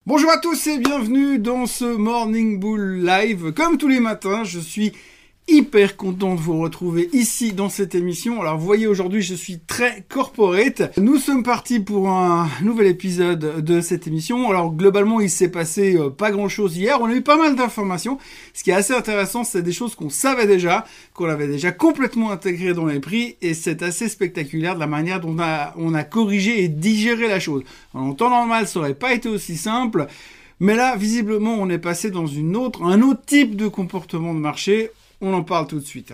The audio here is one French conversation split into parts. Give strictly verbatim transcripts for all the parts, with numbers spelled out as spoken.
Bonjour à tous et bienvenue dans ce Morning Bull Live. Comme tous les matins, je suis hyper content de vous retrouver ici dans cette émission. Alors vous voyez, aujourd'hui je suis très corporate. Nous sommes partis pour un nouvel épisode de cette émission. Alors globalement il s'est passé euh, pas grand chose hier. On a eu pas mal d'informations. Ce qui est assez intéressant, c'est des choses qu'on savait déjà, qu'on avait déjà complètement intégrées dans les prix, et c'est assez spectaculaire de la manière dont on a, on a corrigé et digéré la chose. En temps normal ça aurait pas été aussi simple, mais là visiblement on est passé dans une autre, un autre type de comportement de marché. On en parle tout de suite.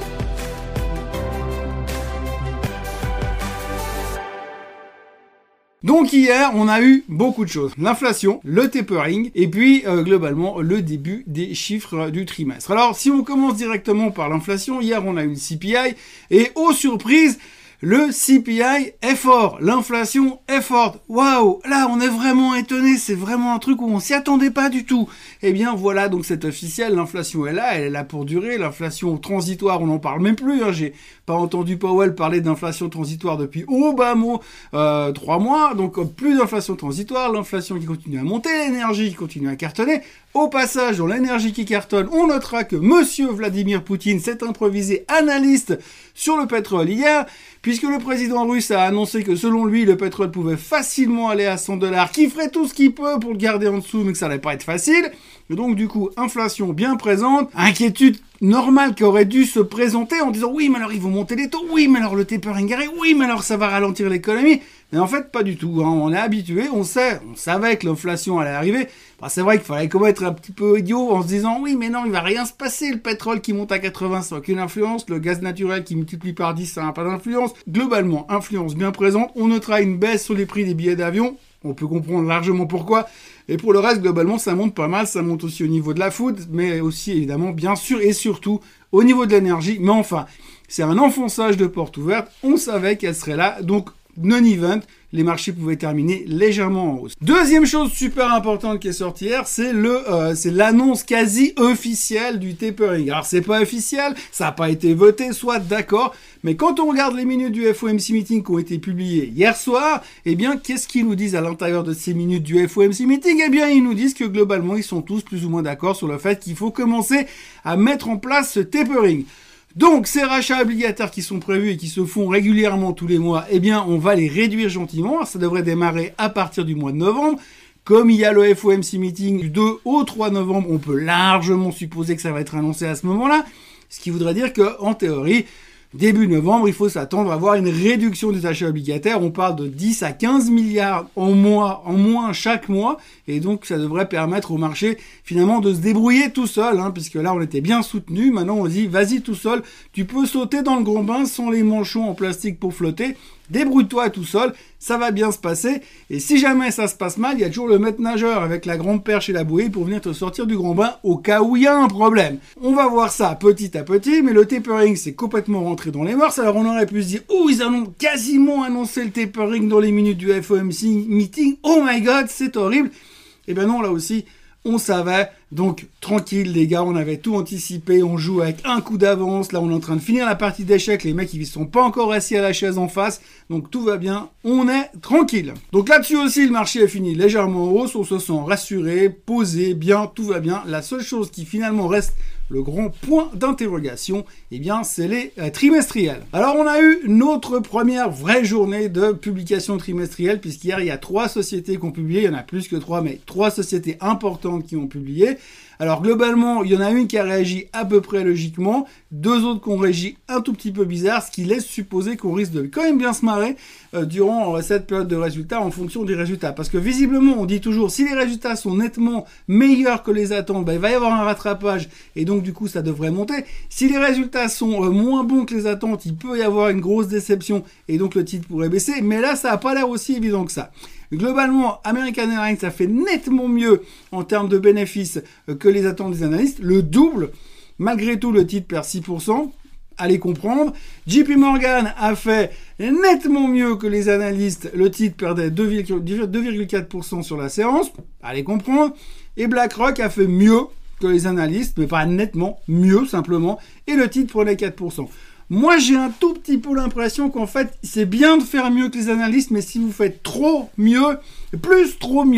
Donc hier, on a eu beaucoup de choses. L'inflation, le tapering, et puis euh, globalement le début des chiffres du trimestre. Alors si on commence directement par l'inflation, hier on a eu le C P I, et aux surprises, le C P I est fort, l'inflation est forte. Waouh, là on est vraiment étonné, c'est vraiment un truc où on s'y attendait pas du tout. Eh bien voilà, donc c'est officiel, l'inflation est là, elle est là pour durer. L'inflation transitoire, on n'en parle même plus. Hein. J'ai pas entendu Powell parler d'inflation transitoire depuis au bas mot euh, trois mois. Donc plus d'inflation transitoire, l'inflation qui continue à monter, l'énergie qui continue à cartonner. Au passage, dans l'énergie qui cartonne, on notera que Monsieur Vladimir Poutine s'est improvisé analyste sur le pétrole hier, puisque le président russe a annoncé que selon lui, le pétrole pouvait facilement aller à cent dollars, qu'il ferait tout ce qu'il peut pour le garder en dessous, mais que ça allait pas être facile. Et donc du coup, inflation bien présente, inquiétude normale qui aurait dû se présenter en disant oui, mais alors ils vont monter les taux, oui, mais alors le tapering arrive, oui, mais alors ça va ralentir l'économie. Mais en fait, pas du tout. Hein. On est habitué, on sait, on savait que l'inflation allait arriver. Enfin, c'est vrai qu'il fallait quand même être un petit peu idiot en se disant oui, mais non, il va rien se passer. Le pétrole qui monte à quatre-vingts, ça n'a aucune influence. Le gaz naturel qui multiplie par dix, ça n'a pas d'influence. Globalement, influence bien présente. On notera une baisse sur les prix des billets d'avion. On peut comprendre largement pourquoi. Et pour le reste, globalement, ça monte pas mal. Ça monte aussi au niveau de la food, mais aussi, évidemment, bien sûr, et surtout, au niveau de l'énergie. Mais enfin, c'est un enfonçage de porte ouverte. On savait qu'elle serait là. Donc, non-event, les marchés pouvaient terminer légèrement en hausse. Deuxième chose super importante qui est sortie hier, c'est le, euh, c'est l'annonce quasi officielle du tapering. Alors c'est pas officiel, ça n'a pas été voté, soit d'accord, mais quand on regarde les minutes du F O M C meeting qui ont été publiées hier soir, eh bien qu'est-ce qu'ils nous disent à l'intérieur de ces minutes du F O M C meeting? Eh bien ils nous disent que globalement ils sont tous plus ou moins d'accord sur le fait qu'il faut commencer à mettre en place ce tapering. Donc, ces rachats obligataires qui sont prévus et qui se font régulièrement tous les mois, eh bien, on va les réduire gentiment. Ça devrait démarrer à partir du mois de novembre. Comme il y a le F O M C meeting du deux au trois novembre, on peut largement supposer que ça va être annoncé à ce moment-là. Ce qui voudrait dire que, en théorie, début novembre, il faut s'attendre à avoir une réduction des achats obligataires. On parle de dix à quinze milliards en mois, en moins chaque mois. Et donc, ça devrait permettre au marché, finalement, de se débrouiller tout seul, hein, puisque là, on était bien soutenu. Maintenant, on dit, vas-y tout seul. Tu peux sauter dans le grand bain sans les manchons en plastique pour flotter. Débrouille-toi tout seul, ça va bien se passer. Et si jamais ça se passe mal, il y a toujours le maître nageur avec la grande perche et la bouée pour venir te sortir du grand bain au cas où il y a un problème. On va voir ça petit à petit, mais le tapering, c'est complètement rentré dans les mœurs. Alors on aurait pu se dire, oh, ils ont quasiment annoncé le tapering dans les minutes du F O M C meeting. Oh my god, c'est horrible. Eh ben non, là aussi, on savait. Donc, tranquille, les gars, on avait tout anticipé, on joue avec un coup d'avance. Là, on est en train de finir la partie d'échecs. Les mecs, ils sont pas encore assis à la chaise en face. Donc, tout va bien. On est tranquille. Donc, là-dessus aussi, le marché a fini légèrement en hausse. On se sent rassuré, posé, bien, tout va bien. La seule chose qui finalement reste le grand point d'interrogation, eh bien, c'est les euh, trimestriels. Alors, on a eu notre première vraie journée de publication trimestrielle, puisqu'hier, il y a trois sociétés qui ont publié. Il y en a plus que trois, mais trois sociétés importantes qui ont publié. Alors globalement, il y en a une qui a réagi à peu près logiquement, deux autres qui ont réagi un tout petit peu bizarre, ce qui laisse supposer qu'on risque de quand même bien se marrer euh, durant euh, cette période de résultats en fonction des résultats. Parce que visiblement, on dit toujours, si les résultats sont nettement meilleurs que les attentes, bah, il va y avoir un rattrapage et donc du coup ça devrait monter. Si les résultats sont euh, moins bons que les attentes, il peut y avoir une grosse déception et donc le titre pourrait baisser, mais là ça n'a pas l'air aussi évident que ça. Globalement, American Airlines, ça fait nettement mieux en termes de bénéfices que les attentes des analystes. Le double. Malgré tout, le titre perd six pour cent. Allez comprendre. J P Morgan a fait nettement mieux que les analystes. Le titre perdait deux virgule quatre pour cent sur la séance. Allez comprendre. Et BlackRock a fait mieux que les analystes, mais pas nettement, mieux simplement. Et le titre prenait quatre pour cent. Moi, j'ai un tout petit peu l'impression qu'en fait, c'est bien de faire mieux que les analystes, mais si vous faites trop mieux, plus trop mieux,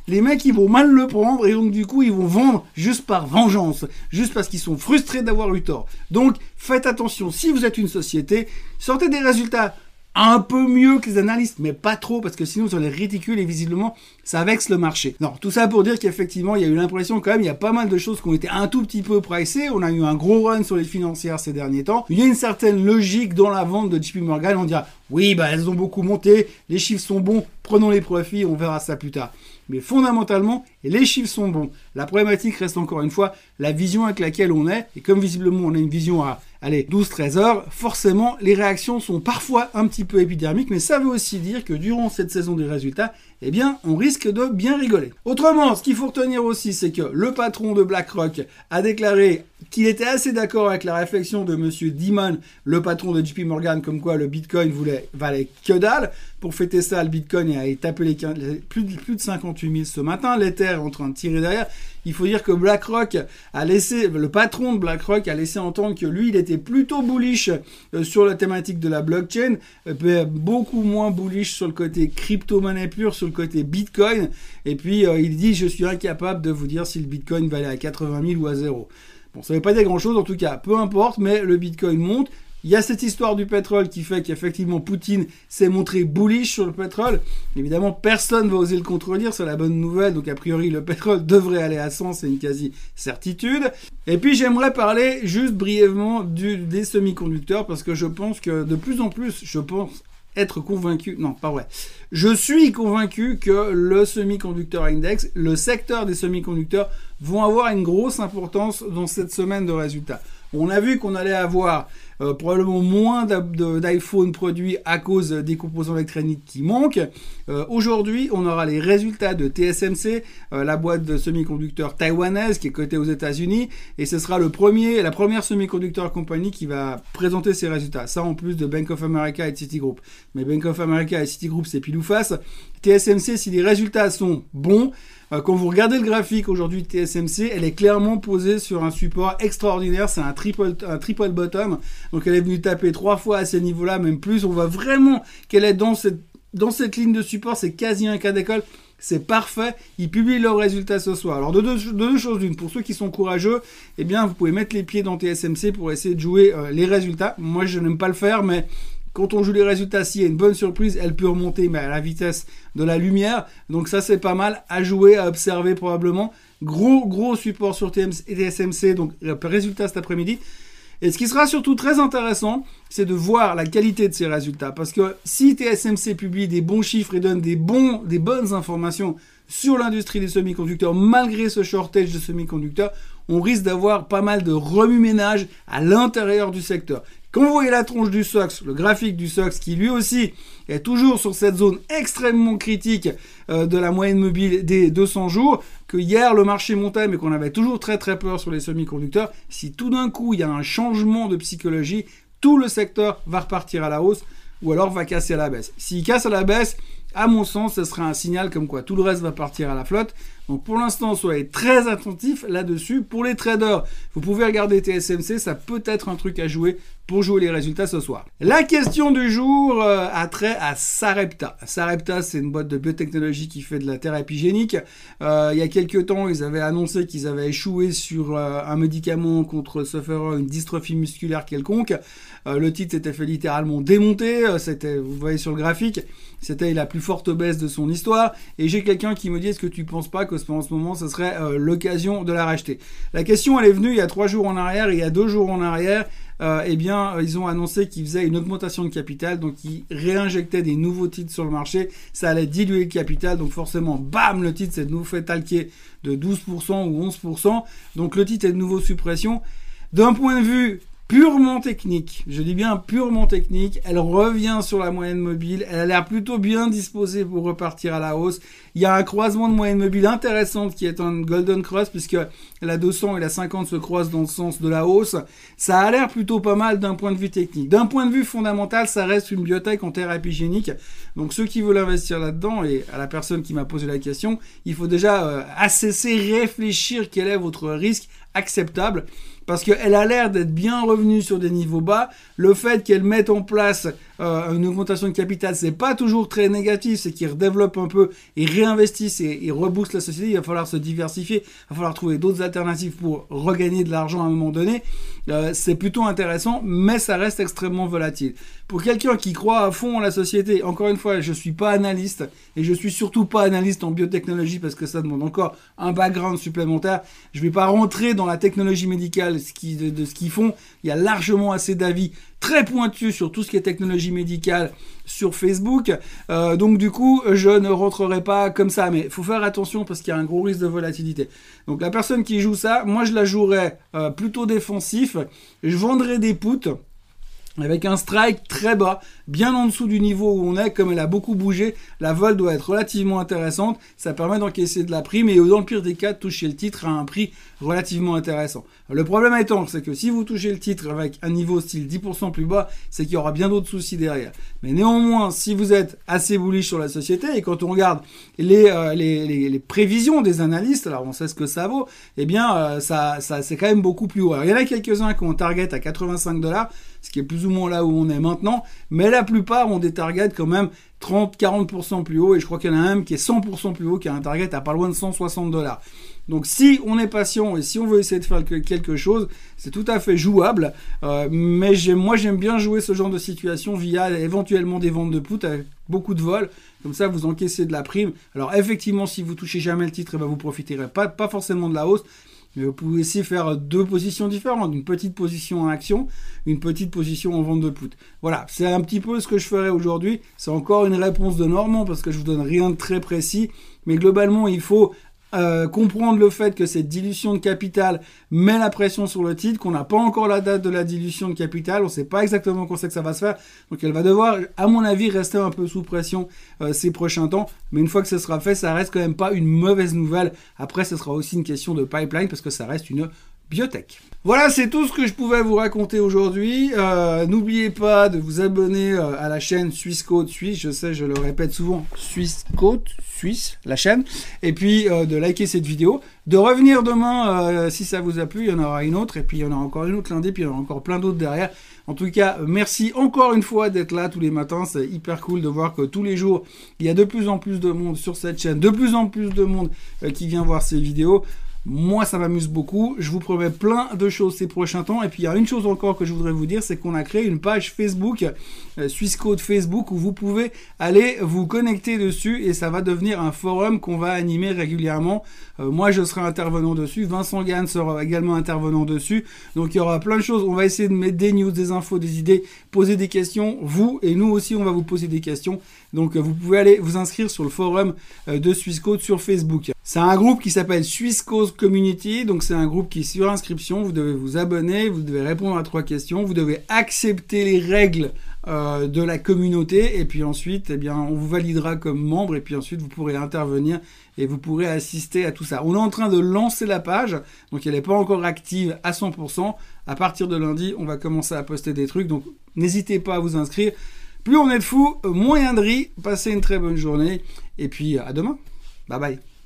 les mecs ils vont mal le prendre et donc du coup ils vont vendre juste par vengeance, juste parce qu'ils sont frustrés d'avoir eu tort. Donc faites attention, si vous êtes une société, sortez des résultats un peu mieux que les analystes, mais pas trop, parce que sinon vous allez ridicule et visiblement ça vexe le marché. Non, tout ça pour dire qu'effectivement il y a eu l'impression quand même, il y a pas mal de choses qui ont été un tout petit peu pricées. On a eu un gros run sur les financières ces derniers temps. Il y a une certaine logique dans la vente de J P Morgan. On dira oui, bah elles ont beaucoup monté, les chiffres sont bons, prenons les profits, on verra ça plus tard. Mais fondamentalement, les chiffres sont bons. La problématique reste encore une fois la vision avec laquelle on est. Et comme visiblement on a une vision à allez, douze treize heures, forcément les réactions sont parfois un petit peu épidermiques. Mais ça veut aussi dire que durant cette saison des résultats, eh bien, on risque de bien rigoler. Autrement, ce qu'il faut retenir aussi, c'est que le patron de BlackRock a déclaré qu'il était assez d'accord avec la réflexion de monsieur Dimon, le patron de J P Morgan, comme quoi le Bitcoin voulait, valait que dalle. Pour fêter ça, le Bitcoin a tapé les quinze, plus, de, plus de cinquante-huit mille ce matin. L'Ether est en train de tirer derrière. Il faut dire que BlackRock a laissé, le patron de BlackRock a laissé entendre que lui, il était plutôt bullish euh, sur la thématique de la blockchain, euh, beaucoup moins bullish sur le côté crypto-monnaie pure, sur le côté Bitcoin. Et puis, euh, il dit, je suis incapable de vous dire si le Bitcoin va aller à quatre-vingt mille ou à zéro. Bon, ça ne veut pas dire grand-chose, en tout cas, peu importe, mais le Bitcoin monte. Il y a cette histoire du pétrole qui fait qu'effectivement Poutine s'est montré bullish sur le pétrole. Évidemment, personne ne va oser le contredire, c'est la bonne nouvelle. Donc a priori, le pétrole devrait aller à cent, c'est une quasi-certitude. Et puis j'aimerais parler juste brièvement du, des semi-conducteurs parce que je pense que de plus en plus, je pense être convaincu, non pas vrai, je suis convaincu que le semi-conducteur index, le secteur des semi-conducteurs vont avoir une grosse importance dans cette semaine de résultats. On a vu qu'on allait avoir euh, probablement moins d'iPhone produits à cause des composants électroniques qui manquent. Euh, Aujourd'hui, on aura les résultats de T S M C, euh, la boîte de semi-conducteurs taïwanaise qui est cotée aux États-Unis, et ce sera le premier, la première semi-conducteur compagnie qui va présenter ses résultats. Ça en plus de Bank of America et de Citigroup. Mais Bank of America et Citigroup, c'est pile ou face. T S M C, si les résultats sont bons, euh, quand vous regardez le graphique aujourd'hui de T S M C, elle est clairement posée sur un support extraordinaire. C'est un triple, un triple bottom. Donc elle est venue taper trois fois à ces niveaux-là, même plus. On voit vraiment qu'elle est dans cette, dans cette ligne de support. C'est quasi un cas d'école. C'est parfait. Ils publient leurs résultats ce soir. Alors, de deux, de deux choses d'une. Pour ceux qui sont courageux, eh bien, vous pouvez mettre les pieds dans T S M C pour essayer de jouer euh, les résultats. Moi, je n'aime pas le faire, mais quand on joue les résultats, s'il y a une bonne surprise, elle peut remonter mais à la vitesse de la lumière. Donc ça, c'est pas mal à jouer, à observer probablement. Gros, gros support sur T S M C, donc résultat cet après-midi. Et ce qui sera surtout très intéressant, c'est de voir la qualité de ces résultats. Parce que si T S M C publie des bons chiffres et donne des, bons, des bonnes informations sur l'industrie des semi-conducteurs, malgré ce shortage de semi-conducteurs, on risque d'avoir pas mal de remue-ménage à l'intérieur du secteur. Quand vous voyez la tronche du S O X, le graphique du S O X qui lui aussi est toujours sur cette zone extrêmement critique euh, de la moyenne mobile des deux cents jours, que hier le marché montait mais qu'on avait toujours très très peur sur les semi-conducteurs, si tout d'un coup il y a un changement de psychologie, tout le secteur va repartir à la hausse ou alors va casser à la baisse. S'il casse à la baisse, à mon sens, ce sera un signal comme quoi tout le reste va partir à la flotte. Donc pour l'instant, soyez très attentifs là-dessus. Pour les traders, vous pouvez regarder T S M C, ça peut être un truc à jouer pour jouer les résultats ce soir. La question du jour euh, a trait à Sarepta. Sarepta, c'est une boîte de biotechnologie qui fait de la thérapie génique. Euh, il y a quelques temps, ils avaient annoncé qu'ils avaient échoué sur euh, un médicament contre sufferer une dystrophie musculaire quelconque. Euh, le titre s'était fait littéralement démonter. C'était, vous voyez sur le graphique, c'était la plus forte baisse de son histoire. Et j'ai quelqu'un qui me dit, est-ce que tu penses pas qu'en ce moment, ce serait euh, l'occasion de la racheter? La question, elle est venue il y a trois jours en arrière et il y a deux jours en arrière. Euh, eh bien, euh, ils ont annoncé qu'ils faisaient une augmentation de capital, donc ils réinjectaient des nouveaux titres sur le marché. Ça allait diluer le capital, donc forcément, bam, le titre s'est de nouveau fait talquer de douze pour cent ou onze pour cent. Donc le titre est de nouveau suppression. D'un point de vue purement technique, je dis bien purement technique, elle revient sur la moyenne mobile, elle a l'air plutôt bien disposée pour repartir à la hausse. Il y a un croisement de moyenne mobile intéressante qui est un golden cross puisque la deux cents et la cinquante se croisent dans le sens de la hausse. Ça a l'air plutôt pas mal d'un point de vue technique. D'un point de vue fondamental, ça reste une biotech en thérapie génique. Donc ceux qui veulent investir là-dedans, et à la personne qui m'a posé la question, il faut déjà euh, assesser, réfléchir quel est votre risque acceptable. Parce qu'elle a l'air d'être bien revenue sur des niveaux bas. Le fait qu'elle mette en place euh, une augmentation de capital, c'est pas toujours très négatif, c'est qu'ils redéveloppent un peu, ils réinvestissent et ils reboostent la société. Il va falloir se diversifier, il va falloir trouver d'autres alternatives pour regagner de l'argent à un moment donné. Euh, c'est plutôt intéressant, mais ça reste extrêmement volatile. Pour quelqu'un qui croit à fond en la société, encore une fois, je suis pas analyste et je suis surtout pas analyste en biotechnologie parce que ça demande encore un background supplémentaire. Je vais pas rentrer dans la technologie médicale ce qui, de, de ce qu'ils font. Il y a largement assez d'avis très pointus sur tout ce qui est technologie médicale sur Facebook. Euh, donc du coup, je ne rentrerai pas comme ça. Mais il faut faire attention parce qu'il y a un gros risque de volatilité. Donc la personne qui joue ça, moi je la jouerais euh, plutôt défensif. Je vendrais des puts avec un strike très bas, bien en dessous du niveau où on est. Comme elle a beaucoup bougé, la vol doit être relativement intéressante. Ça permet d'encaisser de la prime et dans le pire des cas, de toucher le titre à un prix relativement intéressant. Le problème étant, c'est que si vous touchez le titre avec un niveau style dix pour cent plus bas, c'est qu'il y aura bien d'autres soucis derrière. Mais néanmoins, si vous êtes assez bullish sur la société, et quand on regarde les, euh, les, les, les prévisions des analystes, alors on sait ce que ça vaut, eh bien, euh, ça, ça, c'est quand même beaucoup plus haut. Alors, il y en a quelques-uns qui ont un target à quatre-vingt-cinq dollars, ce qui est plus ou moins là où on est maintenant, mais la plupart ont des targets quand même trente à quarante pour cent plus haut, et je crois qu'il y en a un même qui est cent pour cent plus haut, qui a un target à pas loin de cent soixante dollars. Donc si on est patient et si on veut essayer de faire quelque chose, c'est tout à fait jouable, euh, mais j'aime, moi j'aime bien jouer ce genre de situation via éventuellement des ventes de put avec beaucoup de vol, comme ça vous encaissez de la prime. Alors effectivement, si vous touchez jamais le titre, eh ben, vous profiterez pas, pas forcément de la hausse, mais vous pouvez aussi faire deux positions différentes, une petite position en action, une petite position en vente de put. Voilà, c'est un petit peu ce que je ferai aujourd'hui. C'est encore une réponse de Normand parce que je vous donne rien de très précis, mais globalement il faut Euh, comprendre le fait que cette dilution de capital met la pression sur le titre, qu'on n'a pas encore la date de la dilution de capital, on ne sait pas exactement quand c'est que ça va se faire, donc elle va devoir, à mon avis, rester un peu sous pression euh, ces prochains temps, mais une fois que ce sera fait, ça reste quand même pas une mauvaise nouvelle. Après, ce sera aussi une question de pipeline, parce que ça reste une biotech. Voilà, c'est tout ce que je pouvais vous raconter aujourd'hui. Euh, n'oubliez pas de vous abonner euh, à la chaîne Suisse Côte Suisse. Je sais, je le répète souvent, Suisse Côte Suisse, la chaîne. Et puis euh, de liker cette vidéo, de revenir demain euh, si ça vous a plu. Il y en aura une autre, et puis il y en aura encore une autre lundi, puis il y en aura encore plein d'autres derrière. En tout cas, merci encore une fois d'être là tous les matins. C'est hyper cool de voir que tous les jours, il y a de plus en plus de monde sur cette chaîne, de plus en plus de monde euh, qui vient voir ces vidéos. Moi, ça m'amuse beaucoup. Je vous promets plein de choses ces prochains temps. Et puis, il y a une chose encore que je voudrais vous dire, c'est qu'on a créé une page Facebook, euh, Suisse Côte Facebook, où vous pouvez aller vous connecter dessus et ça va devenir un forum qu'on va animer régulièrement. Euh, moi, je serai intervenant dessus. Vincent Gann sera également intervenant dessus. Donc, il y aura plein de choses. On va essayer de mettre des news, des infos, des idées, poser des questions. Vous et nous aussi, on va vous poser des questions. Donc, euh, vous pouvez aller vous inscrire sur le forum euh, de Suisse Côte sur Facebook. C'est un groupe qui s'appelle Suisse Côte Community, donc c'est un groupe qui est sur inscription, vous devez vous abonner, vous devez répondre à trois questions, vous devez accepter les règles euh, de la communauté, et puis ensuite, eh bien, on vous validera comme membre, et puis ensuite, vous pourrez intervenir, et vous pourrez assister à tout ça. On est en train de lancer la page, donc elle n'est pas encore active à cent pour cent. À partir de lundi, on va commencer à poster des trucs, donc n'hésitez pas à vous inscrire. Plus on est de fous, moins il y a de riz. Passez une très bonne journée, et puis à demain. Bye bye.